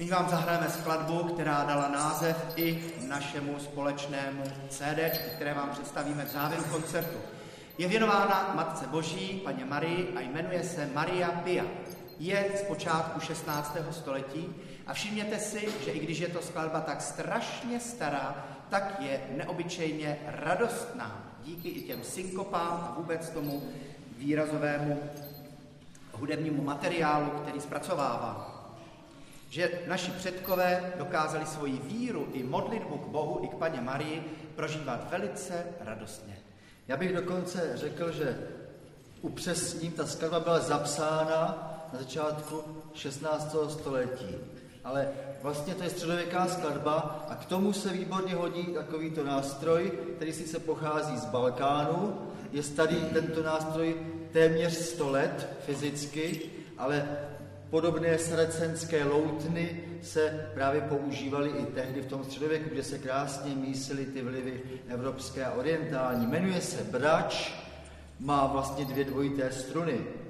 Nyní vám zahrajeme skladbu, která dala název i našemu společnému CD, které vám představíme v závěru koncertu. Je věnována Matce Boží, Panně Marii, a jmenuje se Maria Pia. Je z počátku 16. století a všimněte si, že i když je to skladba tak strašně stará, tak je neobyčejně radostná. Díky i těm synkopám a vůbec tomu výrazovému hudebnímu materiálu, který zpracovává. Že naši předkové dokázali svoji víru i modlitbu k Bohu i k Panně Marii prožívat velice radostně. Já bych dokonce řekl, že upřesním, ta skladba byla zapsána na začátku 16. století. Ale vlastně to je středověká skladba a k tomu se výborně hodí takovýto nástroj, který sice pochází z Balkánu, je starý tento nástroj téměř 100 let fyzicky, ale podobné saracenské loutny se právě používaly i tehdy v tom středověku, kde se krásně mísily ty vlivy evropské a orientální. Jmenuje se brač, má vlastně 2 dvojité struny.